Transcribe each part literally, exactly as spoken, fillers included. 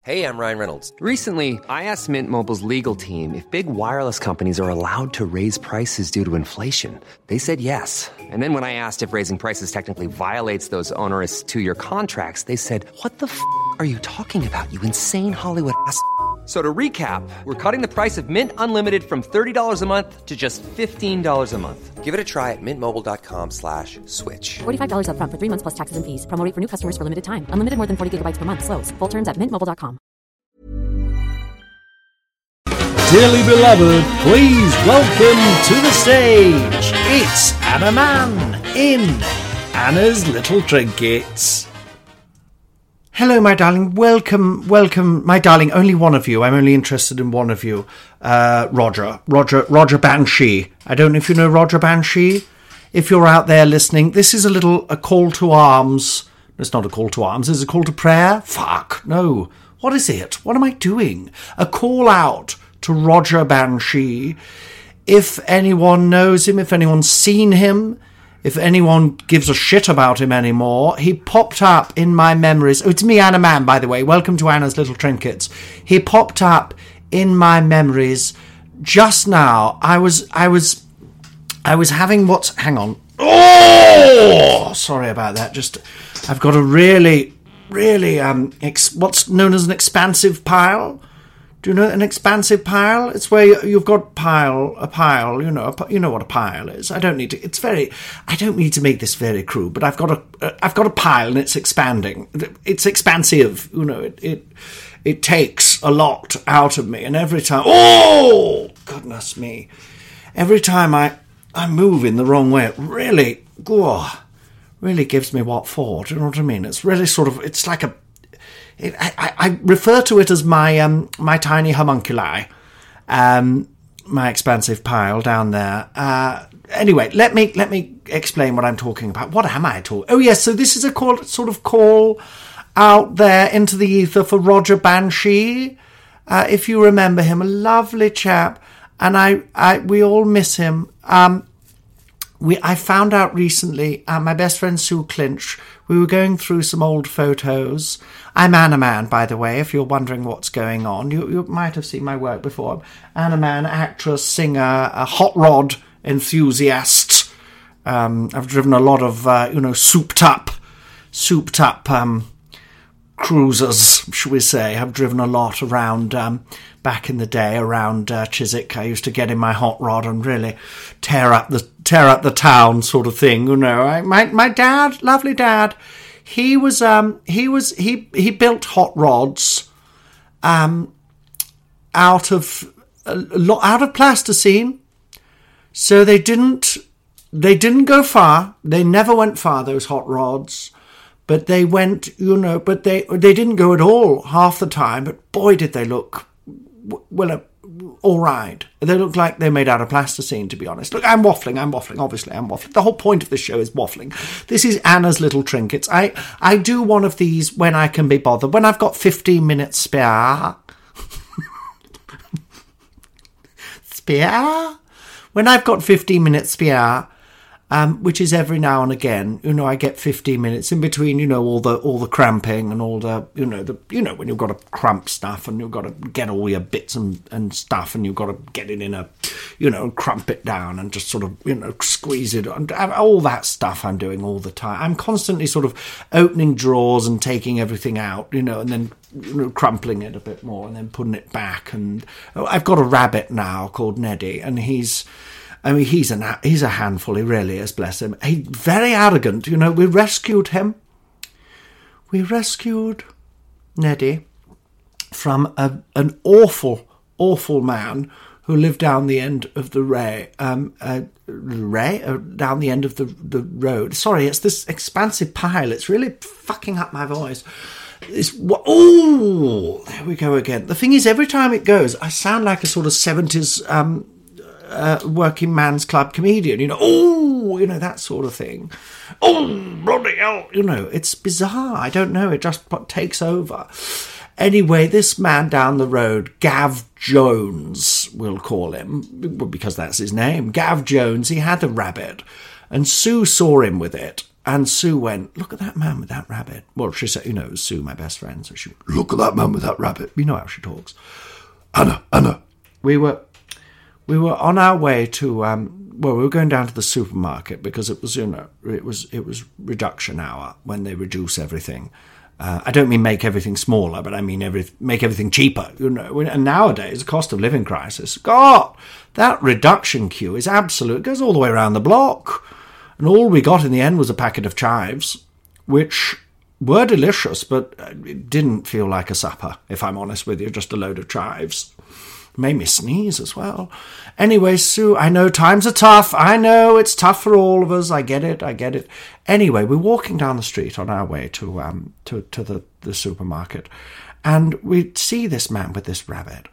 Hey, I'm Ryan Reynolds. Recently, I asked Mint Mobile's legal team if big wireless companies are allowed to raise prices due to inflation. They said yes. And then when I asked if raising prices technically violates those onerous two-year contracts, they said, what the f*** are you talking about, you insane Hollywood ass f- So to recap, we're cutting the price of Mint Unlimited from thirty dollars a month to just fifteen dollars a month. Give it a try at mintmobile.com slash switch. forty-five dollars up front for three months plus taxes and fees. Promo rate for new customers for limited time. Unlimited more than forty gigabytes per month. Slows full terms at mint mobile dot com. Dearly beloved, please welcome to the stage. It's Anna Mann in Anna's Little Trinkets. Hello, my darling. Welcome, welcome, my darling. Only one of you. I'm only interested in one of you. Uh, Roger. Roger, Roger Banshee. I don't know if you know Roger Banshee. If you're out there listening, this is a little, a call to arms. It's not a call to arms. It's a call to prayer. Fuck, no. What is it? What am I doing? A call out to Roger Banshee. If anyone knows him, if anyone's seen him, if anyone gives a shit about him anymore, he popped up in my memories. Oh, it's me, Anna Mann, by the way. Welcome to Anna's Little Trinkets. He popped up in my memories just now. I was, I was, I was having what's, hang on. Oh, sorry about that. Just, I've got a really, really, um, ex, what's known as an expansive pile. Do you know an expansive pile? It's where you've got pile, a pile, you know, a, you know what a pile is. I don't need to, it's very, I don't need to make this very crude, but I've got a, I've got a pile and it's expanding. It's expansive, you know, it, it, it takes a lot out of me. And every time, oh, goodness me, every time I, I move in the wrong way, it really, oh, really gives me what for. Do you know what I mean? It's really sort of, it's like a, It, I, I refer to it as my um, my tiny homunculi, um, my expansive pile down there. Uh, anyway, let me let me explain what I'm talking about. What am I talking? Oh yes, so this is a call, sort of call out there into the ether for Roger Banshee. Uh, if you remember him, a lovely chap, and I, I we all miss him. Um, we I found out recently. Uh, my best friend Sue Clinch. We were going through some old photos. I'm Anna Mann, by the way, if you're wondering what's going on. You, you might have seen my work before. Anna Mann, actress, singer, a hot rod enthusiast. Um, I've driven a lot of, uh, you know, souped-up, souped-up um, cruisers, shall we say. I've driven a lot around, um, back in the day, around uh, Chiswick. I used to get in my hot rod and really tear up the tear up the town, sort of thing. You know, I, my my dad, lovely dad, he was um he was he he built hot rods, um, out of a lot out of plasticine, so they didn't they didn't go far. They never went far, those hot rods. But they went, you know, but they they didn't go at all half the time. But boy, did they look, well, uh, all right. They look like they're made out of plasticine, to be honest. Look, I'm waffling, I'm waffling, obviously I'm waffling. The whole point of this show is waffling. This is Anna's Little Trinkets. I, I do one of these when I can be bothered, when I've got fifteen minutes spare. Spare? When I've got fifteen minutes spare, Um, which is every now and again, you know, I get fifteen minutes in between, you know, all the all the cramping and all the, you know, the you know, when you've got to cramp stuff and you've got to get all your bits and, and stuff and you've got to get it in a, you know, crump it down and just sort of, you know, squeeze it, and all that stuff I'm doing all the time. I'm constantly sort of opening drawers and taking everything out, you know, and then, you know, crumpling it a bit more and then putting it back. And I've got a rabbit now called Neddy, and he's, I mean, he's a, he's a handful, he really is, bless him. He's very arrogant, you know. We rescued him. We rescued Neddy from a, an awful, awful man who lived down the end of the Ray, um, uh, Ray, uh, down the end of the, the road. Sorry, it's this expansive pile. It's really fucking up my voice. It's, oh, there we go again. The thing is, every time it goes, I sound like a sort of seventies um, uh, working man's club comedian, you know, oh, you know, that sort of thing. Oh, bloody hell, you know, it's bizarre. I don't know, it just takes over. Anyway, this man down the road, Gav Jones, we'll call him, because that's his name, Gav Jones, he had a rabbit, and Sue saw him with it, And Sue went, look at that man with that rabbit. Well, she said, you know, it was Sue, my best friend. So she went, look at that man with that rabbit. You know how she talks. Anna, Anna. We were we were on our way to, um, well, we were going down to the supermarket because it was, you know, it was it was reduction hour when they reduce everything. Uh, I don't mean make everything smaller, but I mean every, make everything cheaper. You know, and nowadays, the cost of living crisis, God, that reduction queue is absolute. It goes all the way around the block. And all we got in the end was a packet of chives, which were delicious, but it didn't feel like a supper, if I'm honest with you, just a load of chives. Made me sneeze as well. Anyway, Sue, I know times are tough. I know it's tough for all of us. I get it. I get it. Anyway, we're walking down the street on our way to um to, to the, the supermarket, and we see this man with this rabbit.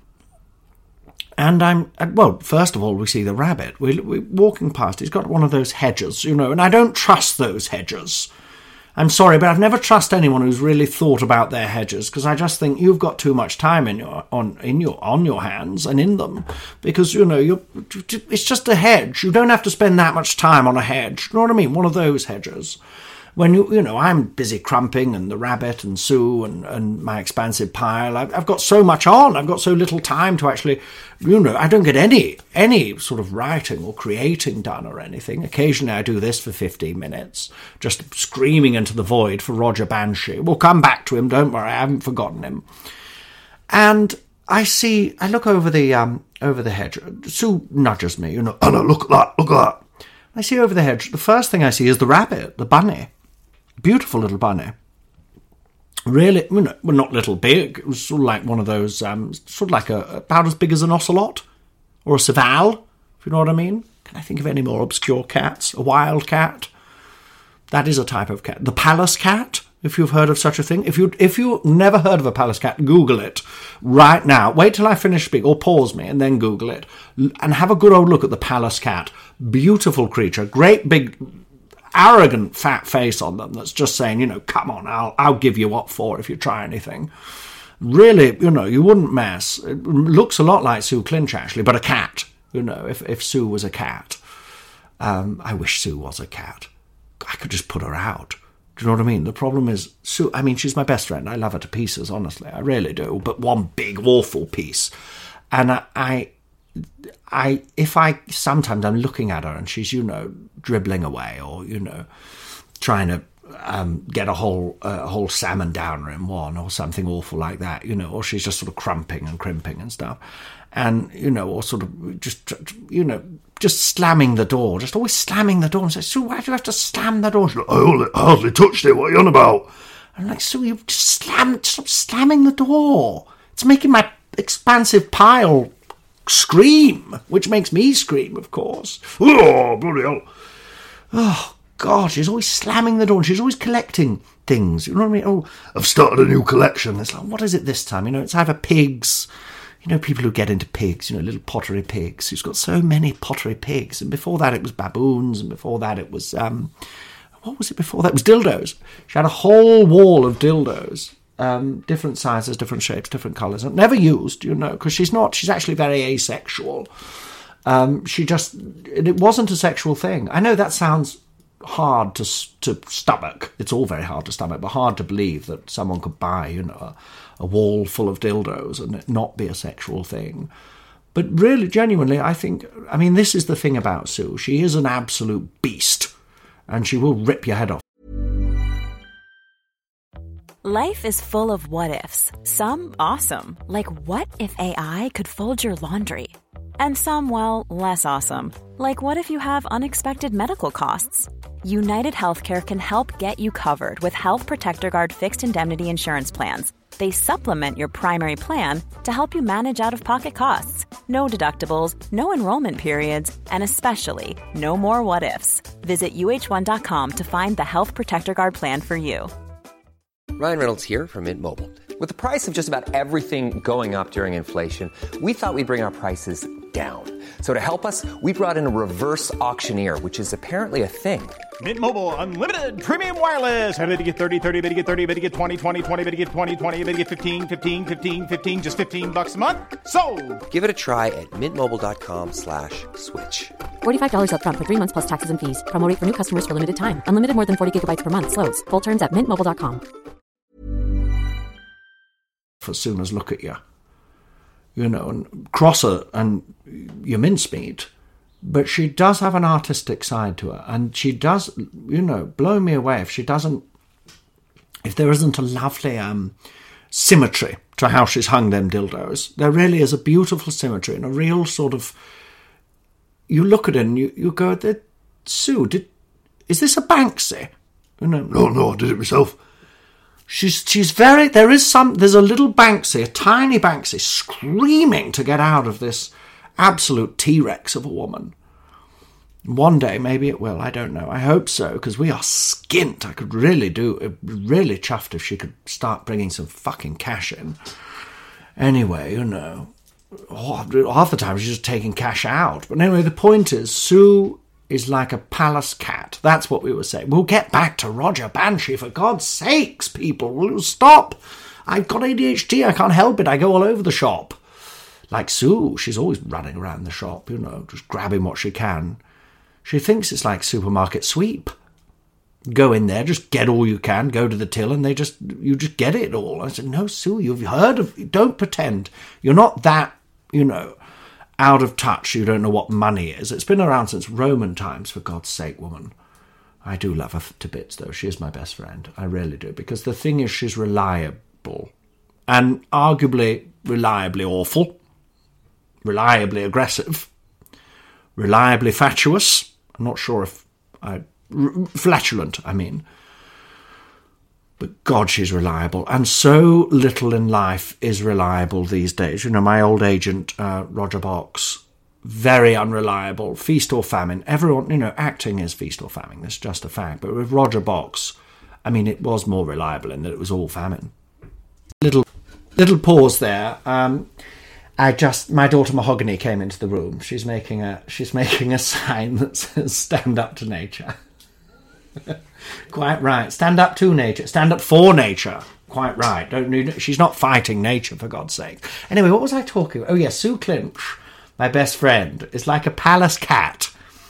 And I'm, well, first of all, we see the rabbit. We, we're walking past. He's got one of those hedgers, you know, and I don't trust those hedgers. I'm sorry, but I've never trusted anyone who's really thought about their hedgers, because I just think you've got too much time in your on in your on your hands and in them, because you know you're it's just a hedge. You don't have to spend that much time on a hedge. You know what I mean? One of those hedgers. When you you know I'm busy crumping and the rabbit and Sue and, and my expansive pile, I've, I've got so much on. I've got so little time to actually, you know, I don't get any any sort of writing or creating done or anything. Occasionally I do this for fifteen minutes, just screaming into the void for Roger Banshee. We'll come back to him. Don't worry, I haven't forgotten him. And I see, I look over the um over the hedge. Sue nudges me, you know. Anna, look at that! Look at that! I see over the hedge. The first thing I see is the rabbit, the bunny. Beautiful little bunny. Really, you know, well, not little big. It was sort of like one of those, um, sort of like a, about as big as an ocelot or a serval, if you know what I mean. Can I think of any more obscure cats? A wild cat? That is a type of cat. The Pallas cat, if you've heard of such a thing. If you if you never heard of a Pallas cat, Google it right now. Wait till I finish speaking, or pause me and then Google it, and have a good old look at the Pallas cat. Beautiful creature, great big, arrogant fat face on them that's just saying, you know, come on, I'll I'll give you what for if you try anything. Really, you know, you wouldn't mess. It looks a lot like Sue Clinch, actually, but a cat, you know, if, if Sue was a cat. Um, I wish Sue was a cat. I could just put her out. Do you know what I mean? The problem is, Sue, I mean, she's my best friend. I love her to pieces, honestly. I really do. But one big, awful piece. And I... I I, if I, sometimes I'm looking at her and she's, you know, dribbling away or, you know, trying to um, get a whole uh, a whole salmon downer in one or something awful like that, you know, or she's just sort of crumping and crimping and stuff. And, you know, or sort of just, you know, just slamming the door, just always slamming the door and say, Sue, why do you have to slam the door? She's like, I hardly, I hardly touched it, what are you on about? I'm like, Sue, you just slam, stop slamming the door. It's making my expansive pile scream, which makes me scream, of course. Oh, bloody hell. Oh, God, she's always slamming the door and she's always collecting things. You know what I mean? Oh, I've started a new collection. It's like, what is it this time? You know, it's either pigs, you know, people who get into pigs, you know, little pottery pigs. She's got so many pottery pigs. And before that, it was baboons. And before that, it was, um, what was it before that? It was dildos. She had a whole wall of dildos. Um, different sizes, different shapes, different colours. Never used, you know, because she's not, she's actually very asexual. Um, she just, it wasn't a sexual thing. I know that sounds hard to to stomach. It's all very hard to stomach, but hard to believe that someone could buy, you know, a, a wall full of dildos and it not be a sexual thing. But really, genuinely, I think, I mean, this is the thing about Sue. She is an absolute beast and she will rip your head off. Life is full of what-ifs. Some awesome, like what if A I could fold your laundry? And some, well, less awesome, like what if you have unexpected medical costs? United Healthcare can help get you covered with Health Protector Guard fixed indemnity insurance plans. They supplement your primary plan to help you manage out-of-pocket costs. No deductibles, no enrollment periods, and especially no more what-ifs. Visit U H one dot com to find the Health Protector Guard plan for you. Ryan Reynolds here from Mint Mobile. With the price of just about everything going up during inflation, we thought we'd bring our prices down. So to help us, we brought in a reverse auctioneer, which is apparently a thing. Mint Mobile Unlimited Premium Wireless. How to get thirty, thirty, how to get thirty, how to get twenty, twenty, twenty, how to get twenty, twenty, how to get fifteen, fifteen, fifteen, fifteen, just fifteen bucks a month? Sold! Give it a try at mintmobile.com slash switch. forty-five dollars up front for three months plus taxes and fees. Promo rate for new customers for limited time. Unlimited more than forty gigabytes per month. Slows full terms at mint mobile dot com. As soon as look at you, you know, and cross her and you mincemeat. But she does have an artistic side to her, and she does, you know, blow me away if she doesn't, if there isn't a lovely um, symmetry to how she's hung them dildos. There really is a beautiful symmetry and a real sort of, you look at it and you, you go, Sue, did, is this a Banksy? You know, no, no, I did it myself. She's she's very, there is some, there's a little Banksy, a tiny Banksy, screaming to get out of this absolute T-Rex of a woman. One day, maybe it will, I don't know. I hope so, because we are skint. I could really do, really chuffed if she could start bringing some fucking cash in. Anyway, you know, half the time she's just taking cash out. But anyway, the point is, Sue is like a palace cat. That's what we were saying. We'll get back to Roger Banshee, for God's sakes, people. Will you stop? I've got A D H D, I can't help it. I go all over the shop. Like Sue, she's always running around the shop, you know, just grabbing what she can. She thinks it's like supermarket sweep. Go in there, just get all you can, go to the till, and they just, you just get it all. I said, no, Sue, you've heard of, don't pretend. You're not that, you know, out of touch. You don't know what money is. It's been around since Roman times, for God's sake, woman. I do love her to bits, though. She is my best friend. I really do. Because the thing is, she's reliable. And arguably, reliably awful. Reliably aggressive, reliably fatuous. I'm not sure if I... R- flatulent, I mean. But God, she's reliable. And so little in life is reliable these days. You know, my old agent, uh, Roger Box, very unreliable. Feast or famine. Everyone, you know, acting is feast or famine. That's just a fact. But with Roger Box, I mean, it was more reliable in that it was all famine. Little, little pause there. Um... I just, my daughter Mahogany came into the room. She's making a, she's making a sign that says "Stand up to nature." Quite right. Stand up to nature. Stand up for nature. Quite right. Don't need. She's not fighting nature, for God's sake. Anyway, what was I talking about? Oh yeah, Sue Clinch, my best friend, is like a palace cat,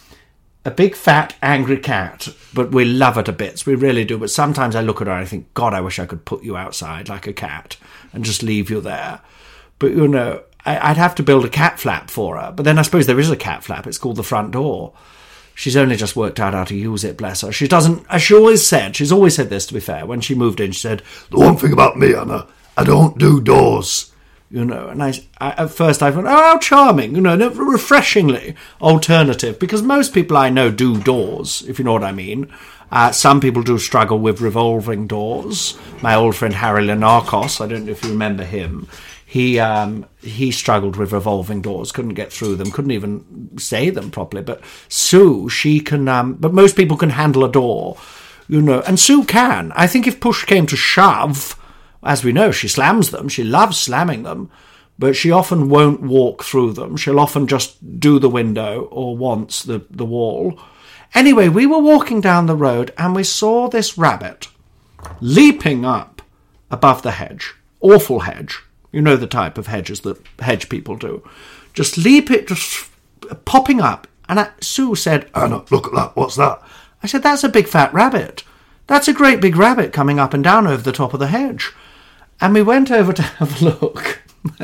a big fat angry cat. But we love her to bits. We really do. But sometimes I look at her and I think, God, I wish I could put you outside like a cat and just leave you there. But you know, I'd have to build a cat flap for her. But then I suppose there is a cat flap. It's called the front door. She's only just worked out how to use it, bless her. She doesn't, as she always said, she's always said this, to be fair. When she moved in, she said, the one thing about me, Anna, I don't do doors. You know, and I, I at first I thought, oh, how charming, you know, refreshingly alternative. Because most people I know do doors, if you know what I mean. Uh, some people do struggle with revolving doors. My old friend Harry Lenarkos, I don't know if you remember him. He um, he struggled with revolving doors, couldn't get through them, couldn't even say them properly. But Sue, she can, um, but most people can handle a door, you know, and Sue can. I think if push came to shove, as we know, she slams them, she loves slamming them, but she often won't walk through them. She'll often just do the window or once the, the wall. Anyway, we were walking down the road and we saw this rabbit leaping up above the hedge, awful hedge. You know the type of hedges that hedge people do. Just leap it, just popping up. And I, Sue said, Anna, look at that, what's that? I said, that's a big fat rabbit. That's a great big rabbit coming up and down over the top of the hedge. And we went over to have a look.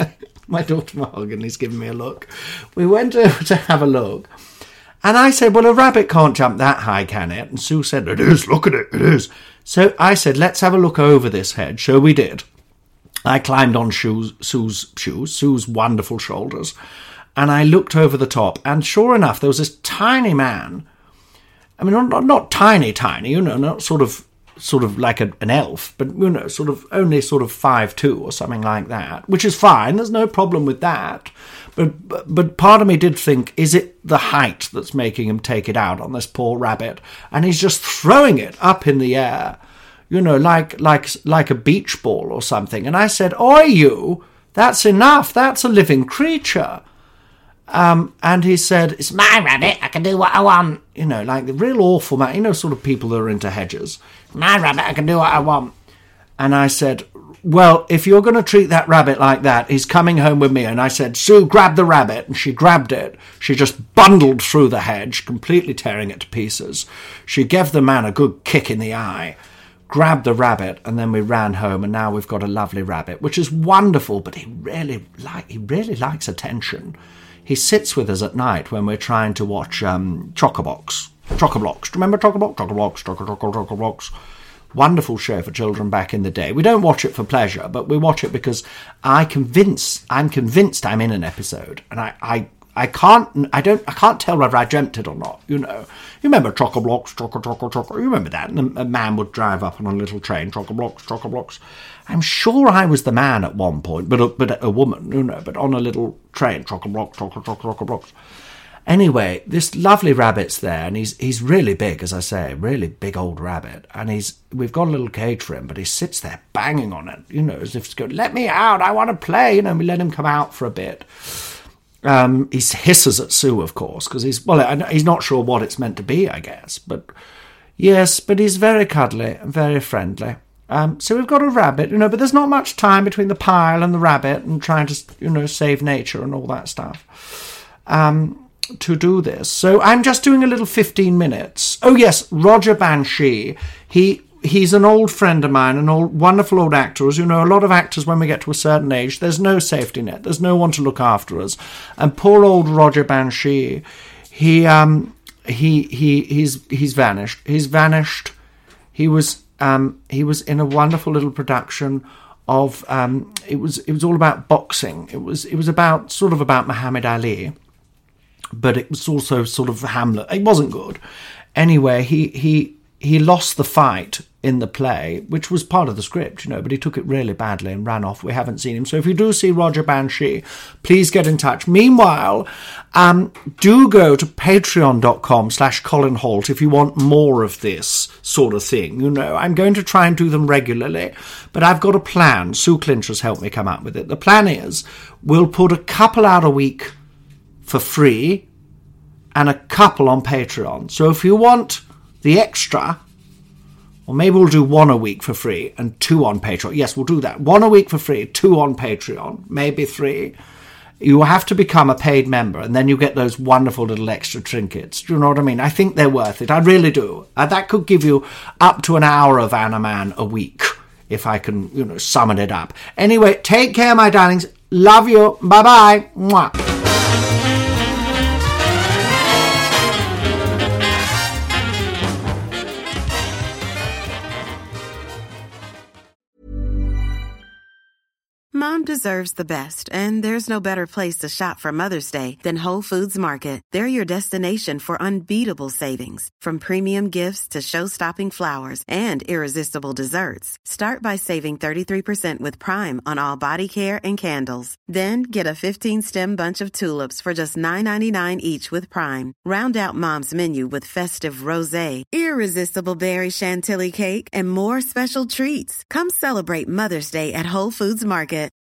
My daughter Mahogany's giving me a look. We went over to have a look. And I said, well, a rabbit can't jump that high, can it? And Sue said, it is, look at it, it is. So I said, let's have a look over this hedge. So we did. I climbed on shoes, Sue's shoes, Sue's wonderful shoulders, and I looked over the top, and sure enough, there was this tiny man. I mean, not, not tiny, tiny, you know, not sort of, sort of like a, an elf, but, you know, sort of only sort of five two or something like that, which is fine. There's no problem with that. But, but, but part of me did think, is it the height that's making him take it out on this poor rabbit? And he's just throwing it up in the air. You know, like like like a beach ball or something. And I said, oi, you, that's enough. That's a living creature. Um, and he said, it's my rabbit, I can do what I want. You know, like the real awful man, you know, sort of people that are into hedges. My rabbit, I can do what I want. And I said, well, if you're going to treat that rabbit like that, he's coming home with me. And I said, Sue, grab the rabbit. And she grabbed it. She just bundled through the hedge, completely tearing it to pieces. She gave the man a good kick in the eye, grabbed the rabbit, and then we ran home. And now we've got a lovely rabbit, which is wonderful. But he really, like, he really likes attention. He sits with us at night when we're trying to watch um, Chocobox. Chocoblocks. Do you remember Chocobox? Chocoblocks, Choco, Choco, Chocoblocks. Wonderful show for children back in the day. We don't watch it for pleasure, but we watch it because I convince, I'm convinced I'm in an episode, and I, I, I can't, I don't, I can't tell whether I dreamt it or not. You know, you remember Chocoblocks, Choco, Choco, Choco. You remember that? And a, a man would drive up on a little train, Chocoblocks, Chocoblocks. I'm sure I was the man at one point, but a, but a woman, you know, but on a little train, Chocoblocks, Choco, Choco, Chocoblocks. Anyway, this lovely rabbit's there, and he's he's really big, as I say, really big old rabbit. And he's we've got a little cage for him, but he sits there banging on it, you know, as if to go, let me out, I want to play. You know, we let him come out for a bit. Um, he hisses at Sue, of course, because he's, well, he's not sure what it's meant to be, I guess. But yes, but he's very cuddly and very friendly. Um, so we've got a rabbit, you know, but there's not much time between the pile and the rabbit and trying to, you know, save nature and all that stuff. Um... to do this. So I'm just doing a little fifteen minutes. Oh yes, Roger Banshee. He he's an old friend of mine, an old wonderful old actor. As you know, a lot of actors, when we get to a certain age, there's no safety net. There's no one to look after us. And poor old Roger Banshee, he um he he he's he's vanished. He's vanished. He was um he was in a wonderful little production of um it was it was all about boxing. It was it was about sort of about Muhammad Ali. But it was also sort of Hamlet. It wasn't good. Anyway, he he he lost the fight in the play, which was part of the script, you know, but he took it really badly and ran off. We haven't seen him. So if you do see Roger Banshee, please get in touch. Meanwhile, um, do go to patreon.com slash Colin Holt if you want more of this sort of thing. You know, I'm going to try and do them regularly, but I've got a plan. Sue Clinch has helped me come up with it. The plan is we'll put a couple out a week for free and a couple on Patreon. So if you want the extra, or maybe we'll do one a week for free and two on Patreon. Yes, we'll do that. One a week for free, two on Patreon, maybe three. You have to become a paid member, and then you get those wonderful little extra trinkets. Do you know what I mean? I think they're worth it. I really do. Uh, that could give you up to an hour of Animan a week, if I can, you know, summon it up. Anyway, take care, my darlings. Love you. Bye-bye. Mwah. Mom deserves the best, and there's no better place to shop for Mother's Day than Whole Foods Market. They're your destination for unbeatable savings, from premium gifts to show-stopping flowers and irresistible desserts. Start by saving thirty-three percent with Prime on all body care and candles. Then get a fifteen-stem bunch of tulips for just nine ninety-nine each with Prime. Round out Mom's menu with festive rosé, irresistible berry chantilly cake, and more special treats. Come celebrate Mother's Day at Whole Foods Market.